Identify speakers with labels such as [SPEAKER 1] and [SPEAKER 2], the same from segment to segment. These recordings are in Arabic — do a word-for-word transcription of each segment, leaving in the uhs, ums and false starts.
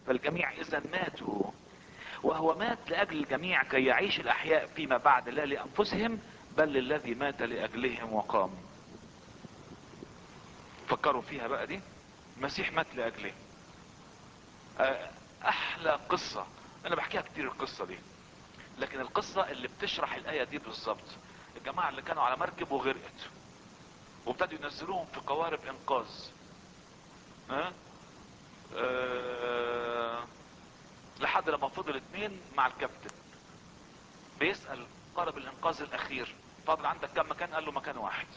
[SPEAKER 1] فالجميع اذا ماتوا، وهو مات لاجل الجميع كي يعيش الاحياء فيما بعد لا لانفسهم بل للذي مات لاجلهم وقام. فكروا فيها بقى دي، المسيح مات لاجله. احلى قصة، انا بحكيها كتير القصة دي، لكن القصة اللي بتشرح الاية دي بالظبط، الجماعة اللي كانوا على مركب وغرقت وابتدوا ينزلوهم في قوارب انقاذ. ها أه؟ لحد لما فضل اتنين مع الكابتن، بيسأل قارب الانقاذ الاخير فاضل عندك كم مكان؟ قال له مكان واحد.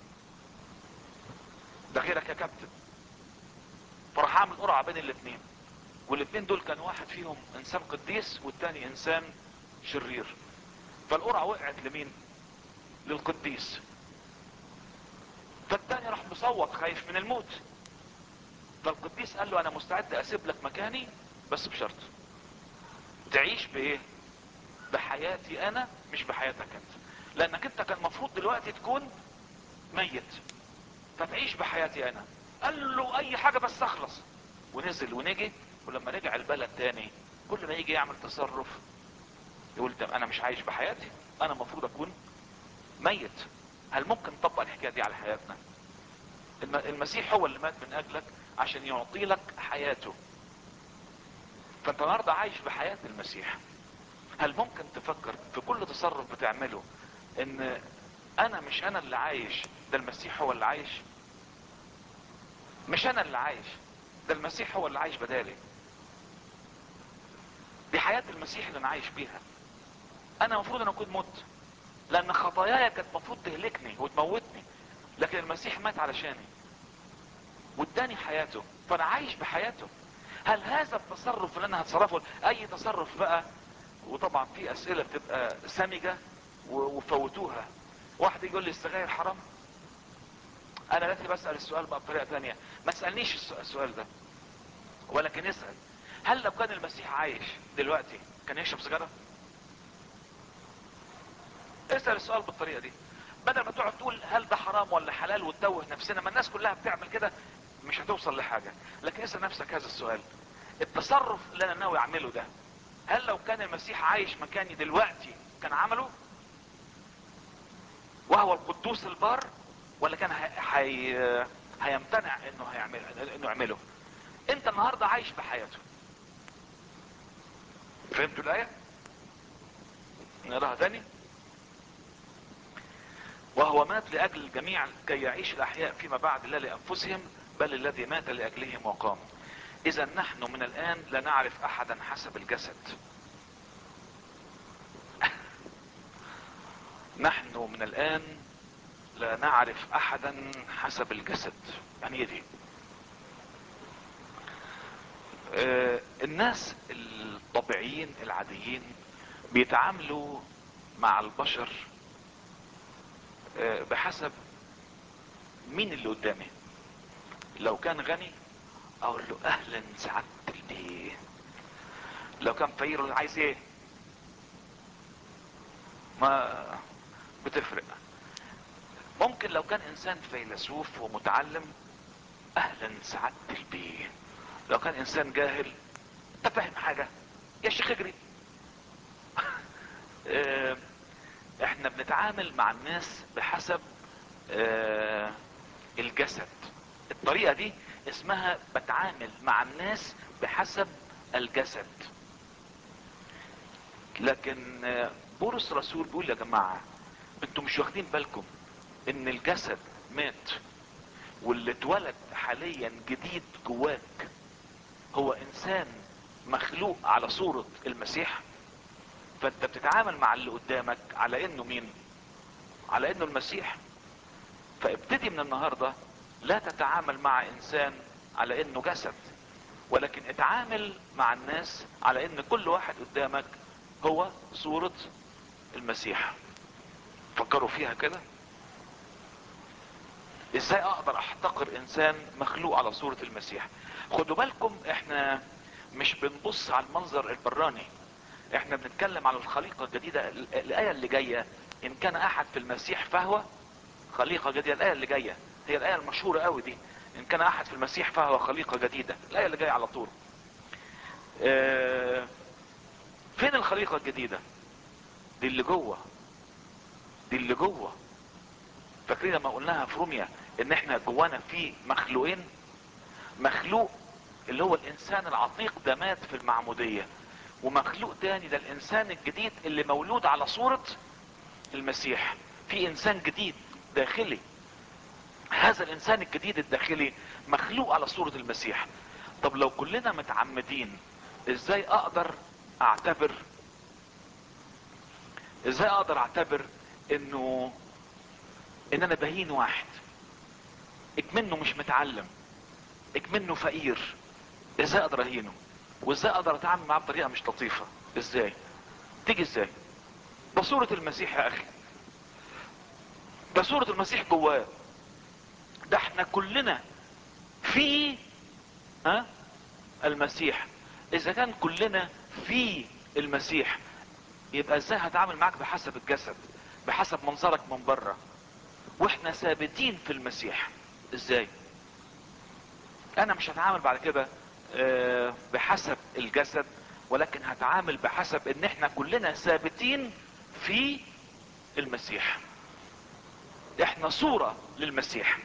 [SPEAKER 1] ده غيرك يا كابتن. فراح عامل قرعة بين الاتنين، والاتنين دول كان واحد فيهم انسان قديس والتاني انسان شرير. فالقرعة وقعت لمين؟ للقديس. فالتاني راح مصوت خايف من الموت. فالقديس قال له انا مستعد اسيب لك مكاني بس بشرط تعيش بايه؟ بحياتي انا مش بحياتك انت، لانك انت كان المفروض دلوقتي تكون ميت، فتعيش بحياتي انا. قال له اي حاجة بس اخلص. ونزل ونجي، ولما رجع البلد تاني كل ما يجي يعمل تصرف يقول طب انا مش عايش بحياتي، انا المفروض اكون ميت. هل ممكن نطبق الحكاية دي على حياتنا؟ المسيح هو اللي مات من اجلك عشان يعطي لك حياته، فانت النهارده عايش بحياة المسيح. هل ممكن تفكر في كل تصرف بتعمله ان انا مش انا اللي عايش، ده المسيح هو اللي عايش؟ مش انا اللي عايش، ده المسيح هو اللي عايش بدالي. دي حياة المسيح اللي انا عايش بيها. انا المفروض ان اكون مت، لان خطاياي كانت المفروض تهلكني وتموتني، لكن المسيح مات علشاني واداني حياته، فانا عايش بحياته. هل هذا التصرف اللي انا هتصرفه اي تصرف بقى؟ وطبعا في اسئلة بتبقى سمجة وفوتوها. واحد يقول لي السجاير حرام، انا لازم بسأل السؤال بقى بطريقة تانية. ما تسألنيش السؤال ده، ولكن اسأل هل لو كان المسيح عايش دلوقتي كان يشرب سيجارة؟ اسأل السؤال بالطريقة دي، بدل ما تقعد تقول هل ده حرام ولا حلال وتتوه نفسنا، ما الناس كلها بتعمل كده، مش هتوصل لحاجة. لكن اسأل نفسك هذا السؤال، التصرف اللي انا ناوي اعمله ده، هل لو كان المسيح عايش مكاني دلوقتي كان عمله وهو القدوس البار، ولا كان هي... هيمتنع انه هيعمل انه يعمله؟ انت النهارده عايش بحياته. فهمتوا الايه؟ نقراها تاني. وهو مات لاجل الجميع كي يعيش الاحياء فيما بعد لا لانفسهم بل الذي مات لاجلهم وقام. اذا نحن من الان لا نعرف احدا حسب الجسد. نحن من الان لا نعرف احدا حسب الجسد. يعني ايه دي؟ آه الناس الطبيعيين العاديين بيتعاملوا مع البشر آه بحسب مين اللي قدامي. لو كان غني اقول له اهلا سعادة البيه، لو كان فقير عايز ايه؟ ما بتفرق. ممكن لو كان انسان فيلسوف ومتعلم اهلا سعادة البيه، لو كان انسان جاهل انت فاهم حاجة يا شيخ اجري. اه احنا بنتعامل مع الناس بحسب اه الجسد. الطريقة دي اسمها بتعامل مع الناس بحسب الجسد. لكن اه بولس رسول بيقول يا جماعة انتوا مش واخدين بالكم ان الجسد مات، واللي اتولد حاليا جديد جواك هو انسان مخلوق على صورة المسيح. فانت بتتعامل مع اللي قدامك على انه مين؟ على انه المسيح. فابتدي من النهاردة لا تتعامل مع انسان على انه جسد، ولكن اتعامل مع الناس على ان كل واحد قدامك هو صورة المسيح. فكروا فيها كده، ازاي اقدر احتقر انسان مخلوق على صورة المسيح؟ خدوا بالكم احنا مش بنبص على المنظر البراني، احنا بنتكلم على الخليقة الجديدة. الاية اللي جاية ان كان احد في المسيح فهو خليقة جديدة، الاية اللي جاية هي الاية المشهورة قوي دي، ان كان احد في المسيح فهو خليقة جديدة. الاية اللي جاية على طول آه فين الخليقة الجديدة؟ دي اللي جوه، دي اللي جوه. فاكرين لما قلناها في روميا ان احنا جوانا في مخلوقين؟ مخلوق اللي هو الانسان العتيق ده مات في المعمودية، ومخلوق تاني ده الانسان الجديد اللي مولود على صورة المسيح. في انسان جديد داخلي، هذا الانسان الجديد الداخلي مخلوق على صورة المسيح. طب لو كلنا متعمدين، ازاي اقدر اعتبر ازاي اقدر اعتبر انه ان انا بهين واحد اكمنه مش متعلم، اكمنه فقير؟ ازاي اقدر اهينه؟ وازاي اقدر اتعامل معاه بطريقة مش لطيفة؟ ازاي تيجي؟ ازاي؟ بصورة المسيح يا اخي، بصورة المسيح جواه. ده احنا كلنا في ها المسيح. اذا كان كلنا في المسيح، يبقى ازاي هتعامل معاك بحسب الجسد، بحسب منظرك من بره، واحنا ثابتين في المسيح؟ ازاي؟ انا مش هتعامل بعد كده آه، بحسب الجسد، ولكن هتعامل بحسب ان احنا كلنا ثابتين في المسيح. احنا صورة للمسيح.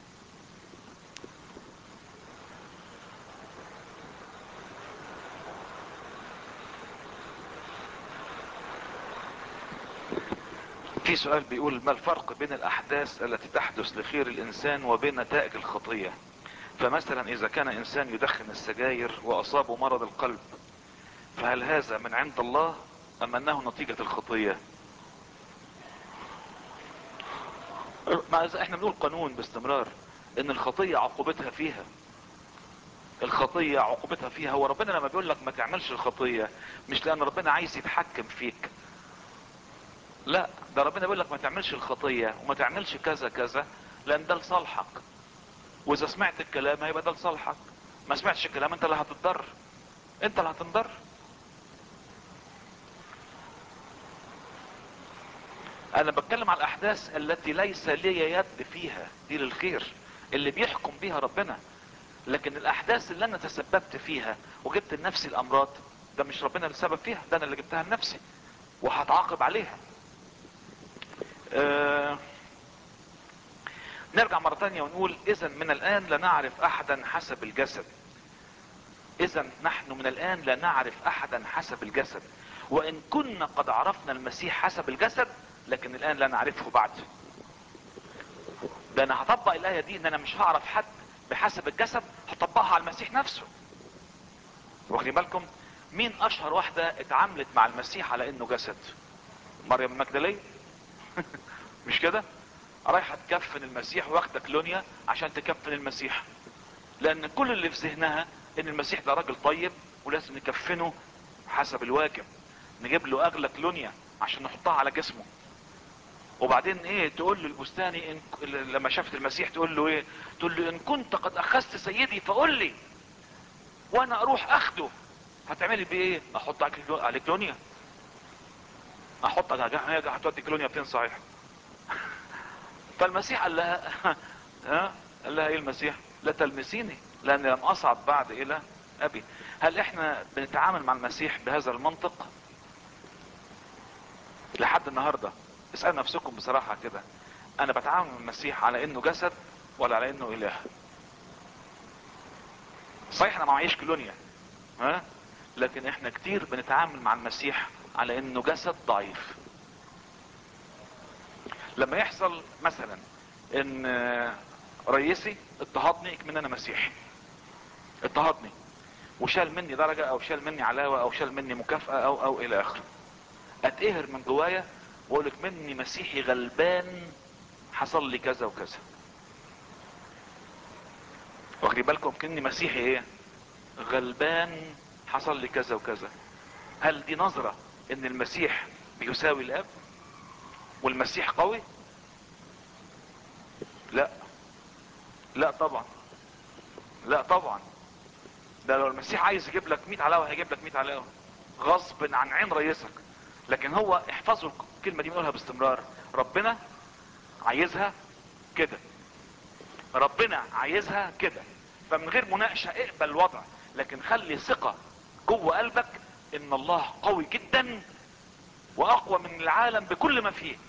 [SPEAKER 1] في سؤال بيقول: ما الفرق بين الاحداث التي تحدث لخير الانسان وبين نتائج الخطية؟ فمثلا اذا كان انسان يدخن السجاير واصابه مرض القلب، فهل هذا من عند الله ام انه نتيجة الخطية؟ ما إذا احنا بنقول قانون باستمرار ان الخطية عقوبتها فيها، الخطية عقوبتها فيها. هو ربنا لما بيقول لك ما تعملش الخطية، مش لان ربنا عايز يتحكم فيك، لا، ده ربنا بيقول لك ما تعملش الخطية وما تعملش كذا كذا لان ده لصالحك، واذا سمعت الكلام هيبقى ده لصالحك، ما سمعتش الكلام انت اللي هتتضر، انت اللي هتنضر. انا بتكلم على الاحداث التي ليس لي يد فيها، دي للخير اللي بيحكم بيها ربنا. لكن الاحداث اللي انا تسببت فيها وجبت لنفسي الامراض، ده مش ربنا اللي سبب فيها، ده انا اللي جبتها لنفسي وهتعاقب عليها. أه نرجع مرة تانية ونقول: اذا من الان لا نعرف احدا حسب الجسد. اذا نحن من الان لا نعرف احدا حسب الجسد، وان كنا قد عرفنا المسيح حسب الجسد لكن الان لا نعرفه بعد. ده انا هطبق الاية دي ان انا مش هعرف حد بحسب الجسد، هطبقها على المسيح نفسه. واخدين بالكم؟ مين اشهر واحدة اتعاملت مع المسيح على انه جسد؟ مريم المجدلية. مش كده؟ رايحة تكفن المسيح واخدة كلونيا عشان تكفن المسيح، لان كل اللي في ذهنها ان المسيح ده راجل طيب ولازم نكفنه حسب الواجب، نجيب له اغلى كلونيا عشان نحطها على جسمه. وبعدين ايه تقول له البستاني إن لما شافت المسيح تقول له ايه؟ تقول له: ان كنت قد اخذت سيدي فقل لي وانا اروح اخده. هتعملي بيه ايه؟ احط على كلونيا؟ احط على جهه هتودي كلونيا فين صحيح؟ فالمسيح قال لها ها قال لها ايه المسيح؟ لا تلمسيني لاني لم اصعد بعد الى ابي. هل احنا بنتعامل مع المسيح بهذا المنطق لحد النهاردة؟ اسألوا نفسكم بصراحة كده، انا بتعامل مع المسيح على انه جسد ولا على انه اله؟ صحيح انا ما معيش كلونيا، ها، لكن احنا كتير بنتعامل مع المسيح على انه جسد ضعيف. لما يحصل مثلا ان رئيسي اضطهدني من انا مسيحي، اضطهدني وشال مني درجة او شال مني علاوة او شال مني مكافأة او او الى اخره، اتقهر من جوايا واقولك مني مسيحي غلبان حصل لي كذا وكذا. واخدي بالكم؟ كني مسيحي ايه؟ غلبان حصل لي كذا وكذا. هل دي نظرة ان المسيح بيساوي الاب والمسيح قوي؟ لا، لا طبعا، لا طبعا. ده لو المسيح عايز يجيب لك مية علاوة هيجيب لك مية علاوة غصب عن عين رئيسك. لكن هو احفظوا الكلمة دي بنقولها باستمرار: ربنا عايزها كده، ربنا عايزها كده. فمن غير مناقشة اقبل الوضع، لكن خلي ثقة جوه قلبك ان الله قوي جدا واقوى من العالم بكل ما فيه.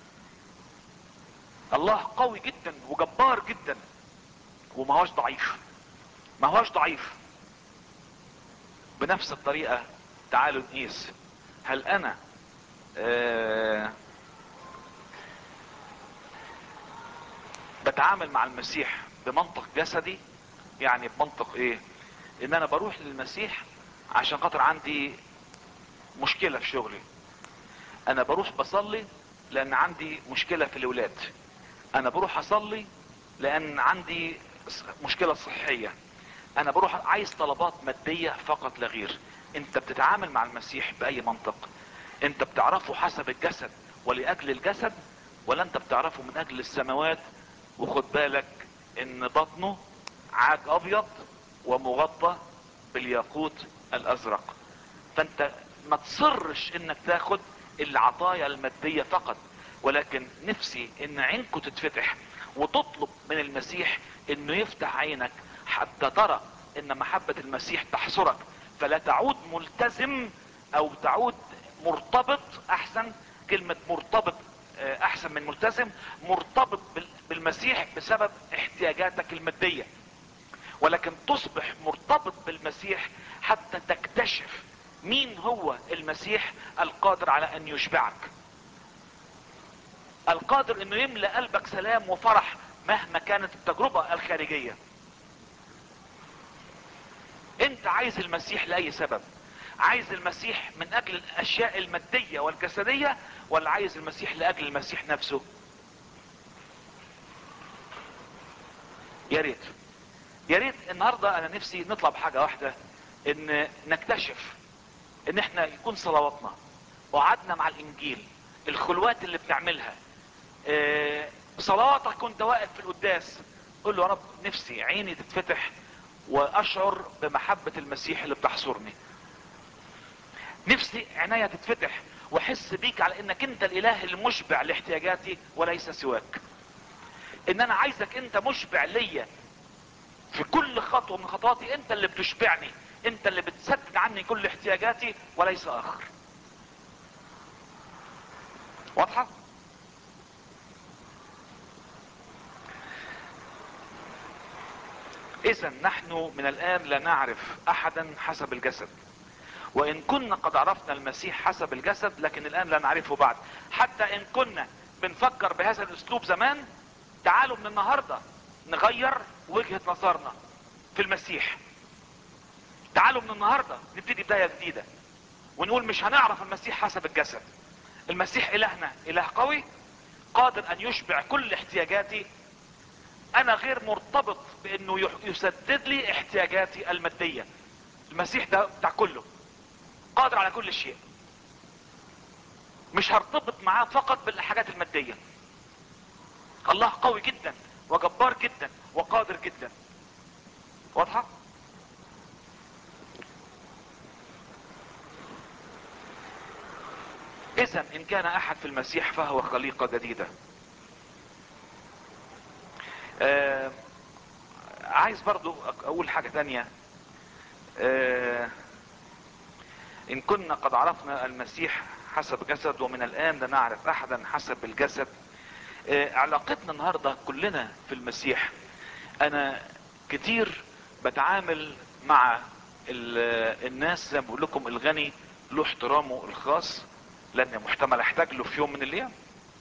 [SPEAKER 1] الله قوي جدا وجبار جدا وما هوش ضعيف، ما هوش ضعيف. بنفس الطريقة تعالوا نقيس، هل انا آه بتعامل مع المسيح بمنطق جسدي؟ يعني بمنطق ايه؟ ان انا بروح للمسيح عشان خاطر عندي مشكلة في شغلي، انا بروح بصلي لان عندي مشكلة في الولاد، انا بروح اصلي لان عندي مشكلة صحية، انا بروح عايز طلبات مادية فقط لا غير. انت بتتعامل مع المسيح باي منطق؟ انت بتعرفه حسب الجسد ولاجل الجسد، ولا انت بتعرفه من اجل السماوات؟ وخد بالك ان بطنه عاج ابيض ومغطى بالياقوت الازرق. فانت ما تصرش انك تاخد العطايا المادية فقط، ولكن نفسي ان عينكم تتفتح وتطلب من المسيح انه يفتح عينك حتى ترى ان محبة المسيح تحصرك، فلا تعود ملتزم او تعود مرتبط. احسن كلمة مرتبط احسن من ملتزم. مرتبط بالمسيح بسبب احتياجاتك المادية، ولكن تصبح مرتبط بالمسيح حتى تكتشف مين هو المسيح القادر على ان يشبعك، القادر انه يملأ قلبك سلام وفرح مهما كانت التجربة الخارجية. انت عايز المسيح لأي سبب؟ عايز المسيح من اجل الاشياء المادية والجسدية، ولا عايز المسيح لاجل المسيح نفسه؟ يا ريت يا ريت النهاردة انا نفسي نطلع بحاجة واحدة، ان نكتشف ان احنا يكون صلواتنا وقعدنا مع الانجيل، الخلوات اللي بنعملها، اه صلاتك وانت واقف في القداس قول له يا رب نفسي عيني تتفتح واشعر بمحبة المسيح اللي بتحصرني، نفسي عناية تتفتح واحس بيك على انك انت الاله المشبع لاحتياجاتي وليس سواك، ان انا عايزك انت مشبع ليا في كل خطوة من خطواتي، انت اللي بتشبعني، انت اللي بتسدد عني كل احتياجاتي وليس اخر. واضحة؟ اذا نحن من الان لا نعرف احدا حسب الجسد، وان كنا قد عرفنا المسيح حسب الجسد لكن الان لا نعرفه بعد. حتى ان كنا بنفكر بهذا الاسلوب زمان، تعالوا من النهاردة نغير وجهة نظرنا في المسيح. تعالوا من النهاردة نبتدي بداية جديدة ونقول مش هنعرف المسيح حسب الجسد. المسيح الهنا اله قوي قادر ان يشبع كل احتياجاتي، انا غير مرتبط بانه يسدد لي احتياجاتي المادية. المسيح ده بتاع كله، قادر على كل شيء، مش هرتبط معاه فقط بالحاجات المادية. الله قوي جدا وجبار جدا وقادر جدا. واضحة؟ اذا ان كان احد في المسيح فهو خليقة جديدة. آه عايز برضو اقول حاجة تانية. آه ان كنا قد عرفنا المسيح حسب جسد ومن الان لا نعرف احدا حسب الجسد. آه علاقتنا النهاردة كلنا في المسيح. انا كتير بتعامل مع الناس زي ما بقول لكم، الغني له احترامه الخاص لان محتمل احتاج له في يوم من الايام،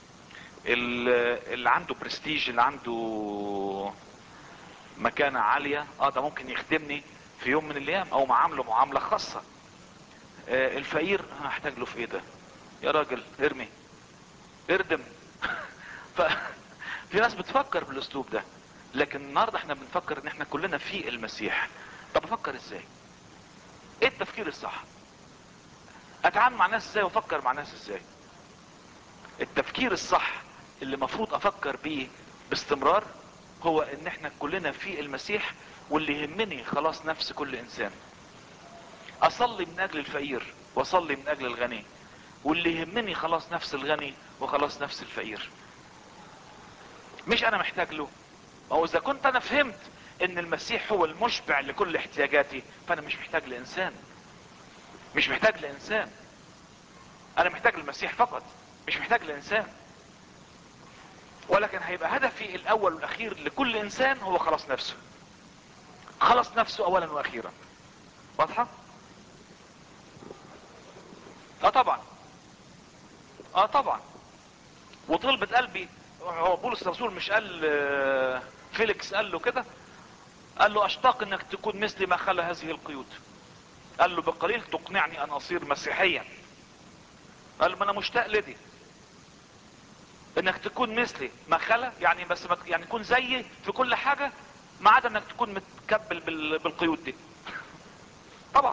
[SPEAKER 1] اللي عنده برستيج، اللي عنده مكانة عالية اه ده ممكن يخدمني في يوم من الايام او معامله معاملة خاصة. آه الفقير هحتاج له في ايه ده يا راجل؟ ارمي اردم. ففي ناس بتفكر بالاسلوب ده، لكن النهاردة احنا بنفكر ان احنا كلنا في المسيح. طب افكر ازاي؟ ايه التفكير الصح؟ اتعامل مع ناس ازاي وافكر مع ناس ازاي؟ التفكير الصح اللي مفروض افكر بيه باستمرار هو ان احنا كلنا في المسيح، واللي يهمني خلاص نفس كل انسان. اصلي من اجل الفقير واصلي من اجل الغني، واللي يهمني خلاص نفس الغني وخلاص نفس الفقير. مش انا محتاج له، او اذا كنت انا فهمت ان المسيح هو المشبع لكل احتياجاتي فانا مش محتاج لانسان. مش محتاج لانسان. انا محتاج للمسيح فقط، مش محتاج لانسان. ولكن هيبقى هدفي الاول والاخير لكل انسان هو خلاص نفسه، خلاص نفسه اولا واخيرا. واضحة؟ اه طبعا، اه طبعا. وطلبة قلبي، هو بولس الرسول مش قال آه، فيليكس قال له كده، قال له اشتاق انك تكون مثلي ما خلا هذه القيود. قال له بالقليل تقنعني ان اصير مسيحيا. قال له ما انا مشتاق لدي، انك تكون مثلي ما خلا يعني، بس ما يعني تكون زيي في كل حاجة ما عدا انك تكون متكبل بال- بالقيود دي. طبعا.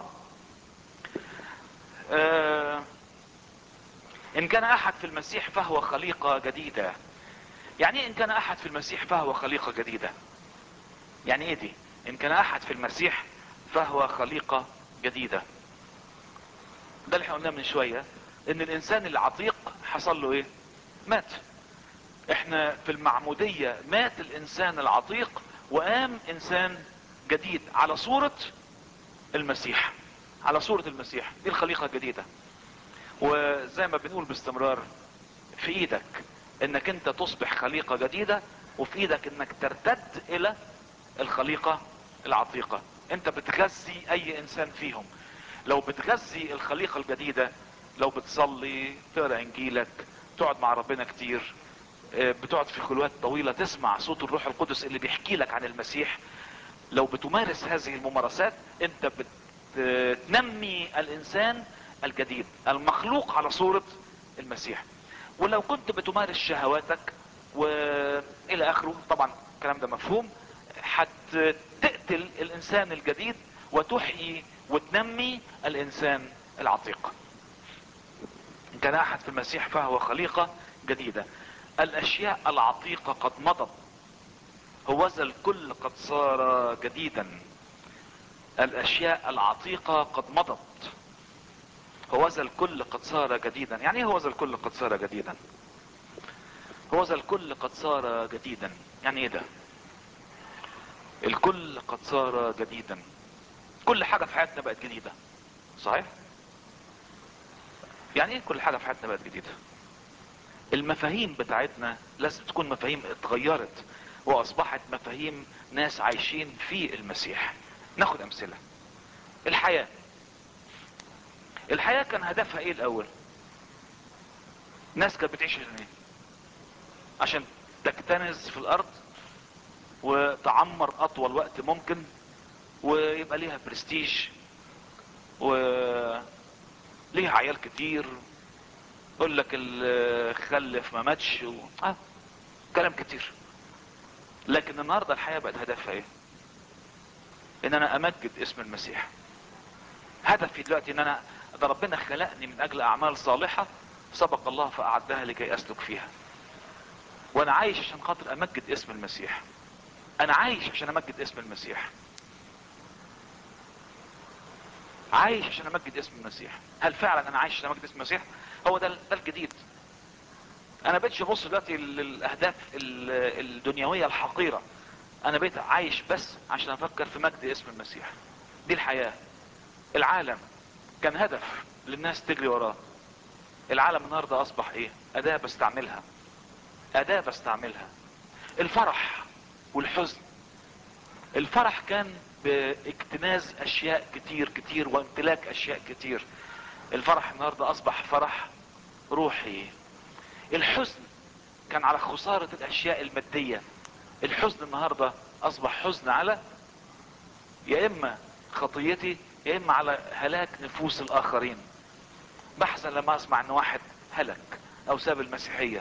[SPEAKER 1] آه ان كان احد في المسيح فهو خليقة جديدة. يعني ايه ان كان احد في المسيح فهو خليقة جديدة؟ يعني ايه دي؟ ان كان احد في المسيح فهو خليقة جديدة. ده اللي احنا قلناه من شوية، ان الانسان العتيق حصل له ايه؟ مات. احنا في المعمودية مات الانسان العتيق وقام انسان جديد على صورة المسيح، على صورة المسيح. دي الخليقة الجديدة. وزي ما بنقول باستمرار، في ايدك انك انت تصبح خليقة جديدة، وفي ايدك انك ترتد الى الخليقة العتيقة. انت بتغذي اي انسان فيهم. لو بتغذي الخليقة الجديدة، لو بتصلي، تقرأ انجيلك، تقعد مع ربنا كتير، آه، بتقعد في خلوات طويلة تسمع صوت الروح القدس اللي بيحكي لك عن المسيح، لو بتمارس هذه الممارسات انت بتنمي الانسان الجديد المخلوق على صورة المسيح. ولو كنت بتمارس شهواتك والى اخره، طبعا الكلام ده مفهوم، هتقتل الانسان الجديد وتحيي وتنمي الانسان العتيق. ان كان احد في المسيح فهو خليقة جديدة، الاشياء العتيقة قد مضت، هوذا الكل قد صار جديدا. الاشياء العتيقة قد مضت، هوذا الكل قد صار جديدا. يعني ايه هوذا الكل قد صار جديدا؟ هوذا الكل قد صار جديدا يعني ايه ده؟ الكل قد صار جديدا. كل حاجة في حياتنا بقت جديدة، صحيح؟ يعني ايه كل حاجة في حياتنا بقت جديدة؟ المفاهيم بتاعتنا لازم تكون مفاهيم اتغيرت واصبحت مفاهيم ناس عايشين في المسيح. ناخد امثلة. الحياة، الحياة كان هدفها ايه الاول؟ ناس كانت بتعيش عشان ايه؟ عشان تكتنز في الارض وتعمر اطول وقت ممكن ويبقى ليها برستيج وليها عيال كتير، يقول لك اللي خلف ما ماتش و... آه. كلام كتير. لكن النهاردة الحياة بقت هدفها ايه؟ ان انا امجد اسم المسيح. هدفي دلوقتي ان انا، ده ربنا خلقني من اجل اعمال صالحة سبق الله فاعدها لكي اسلك فيها، وانا عايش عشان خاطر امجد اسم المسيح. انا عايش عشان امجد اسم المسيح، عايش عشان امجد اسم المسيح. هل فعلا انا عايش عشان امجد اسم المسيح؟ هو ده ده الجديد. انا بقيتش ابص دلوقتي للاهداف ال- الدنيوية الحقيرة، انا بقيت عايش بس عشان افكر في مجد اسم المسيح. دي الحياة. العالم كان هدف للناس تجري وراه، العالم النهاردة اصبح ايه؟ اداة بستعملها، اداة بستعملها. الفرح والحزن، الفرح كان باكتناز اشياء كتير كتير وامتلاك اشياء كتير. الفرح النهاردة اصبح فرح روحي. الحزن كان على خسارة الاشياء المادية. الحزن النهاردة اصبح حزن على يا اما خطيتي يا اما على هلاك نفوس الاخرين. بحثا لما اسمع ان واحد هلك او ساب المسيحية.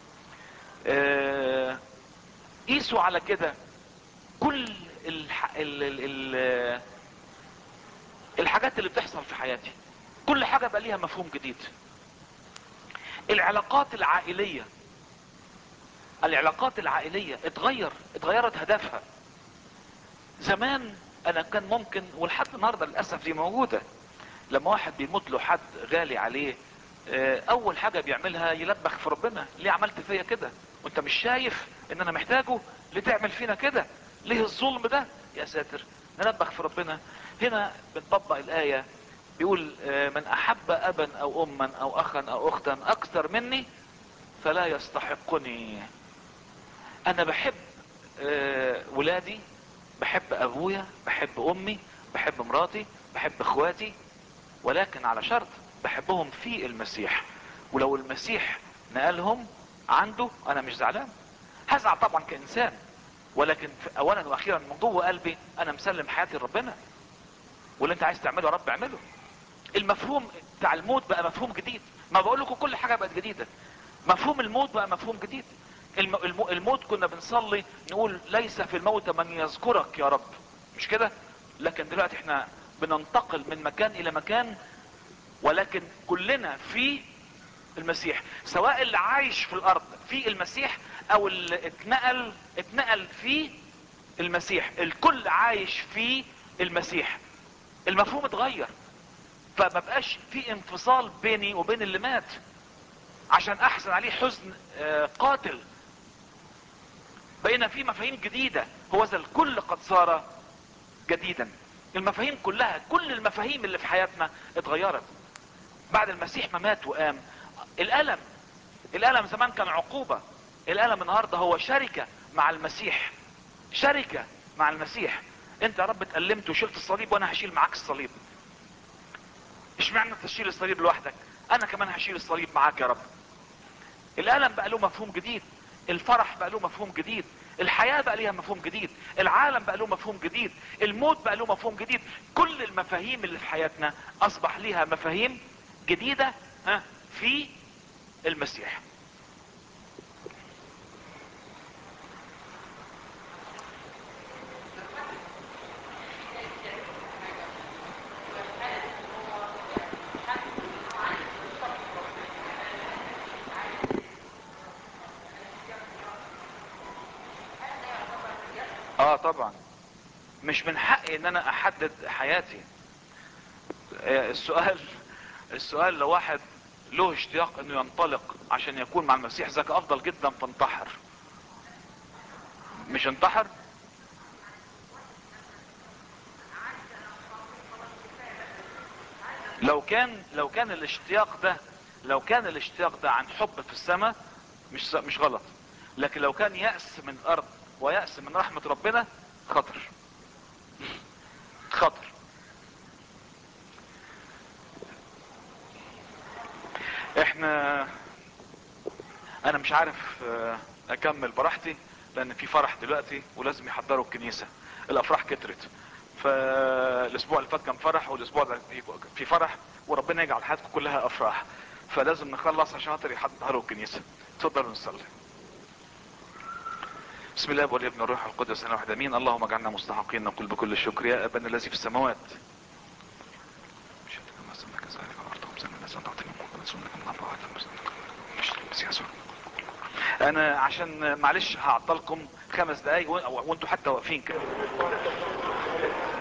[SPEAKER 1] آه، قيسوا على كده كل الح... ال... ال... ال... الحاجات اللي بتحصل في حياتي، كل حاجة بقى ليها مفهوم جديد. العلاقات العائلية، العلاقات العائلية اتغير اتغيرت هدفها. زمان انا كان ممكن، ولحد النهاردة للأسف دي موجودة، لما واحد بيموت له حد غالي عليه، اه، اول حاجة بيعملها يلبخ في ربنا. ليه عملت فيا كده؟ وانت مش شايف ان انا محتاجه؟ ليه تعمل فينا كده؟ ليه الظلم ده؟ يا ساتر، نلبخ في ربنا. هنا بنطبق الآية، يقول آه، من احب ابا او اما او اخا او اختا اكثر مني فلا يستحقني. انا بحب آه، ولادي، بحب ابويا، بحب امي، بحب مراتي، بحب اخواتي، ولكن على شرط بحبهم في المسيح. ولو المسيح نقلهم عنده انا مش زعلان، هزعل طبعا كانسان، ولكن في اولا واخيرا من جوه قلبي انا مسلم حياتي لربنا، واللي انت عايز تعمله يا رب اعمله. المفهوم بتاع الموت بقى مفهوم جديد، ما بقول لكم كل حاجه بقت جديده. مفهوم الموت بقى مفهوم جديد. الم... الم... الموت كنا بنصلي نقول ليس في الموت من يذكرك يا رب، مش كده؟ لكن دلوقتي احنا بننتقل من مكان الى مكان، ولكن كلنا في المسيح، سواء اللي عايش في الارض في المسيح او اللي اتنقل اتنقل في المسيح، الكل عايش في المسيح. المفهوم اتغير، فما بقاش في انفصال بيني وبين اللي مات عشان احزن عليه حزن آه، قاتل. بقينا في مفاهيم جديدة، هو ذا الكل قد صار جديدا. المفاهيم كلها، كل المفاهيم اللي في حياتنا اتغيرت بعد المسيح ما مات وقام. الالم الالم زمان كان عقوبة، الالم النهاردة هو شركة مع المسيح، شركة مع المسيح. انت يا رب اتألمت وشلت الصليب وانا هشيل معاك الصليب. اشمعنى تشيل الصليب لوحدك؟ انا كمان هشيل الصليب معاك يا رب. الالم بقى له مفهوم جديد، الفرح بقى له مفهوم جديد، الحياة بقى ليها مفهوم جديد، العالم بقى له مفهوم جديد، الموت بقى له مفهوم جديد. كل المفاهيم اللي في حياتنا اصبح ليها مفاهيم جديدة ها في المسيح. اه طبعا، مش من حقي ان انا احدد حياتي. آه، السؤال السؤال لو واحد له اشتياق انه ينطلق عشان يكون مع المسيح، ذاك افضل جدا فانتحر. مش انتحر. لو كان لو كان الاشتياق ده لو كان الاشتياق ده عن حب في السماء مش مش غلط، لكن لو كان يأس من الارض ويأس من رحمة ربنا خطر، خطر. احنا انا مش عارف آه، اكمل براحتي لان في فرح دلوقتي ولازم يحضروا الكنيسة، الافراح كترت. فالاسبوع اللي فات كان فرح، والاسبوع ده في فرح، وربنا يجعل حياتكم كلها افراح، فلازم نخلص عشان خاطر يحضروا الكنيسة. اتفضلوا نصلي. بسم الله والابن والروح القدس انا واحد امين. اللهم اجعلنا مستحقين نقول بكل الشكر يا ابانا الذي في السماوات. انا عشان معلش هعطلكم خمس دقايق وانتوا حتى واقفين كده.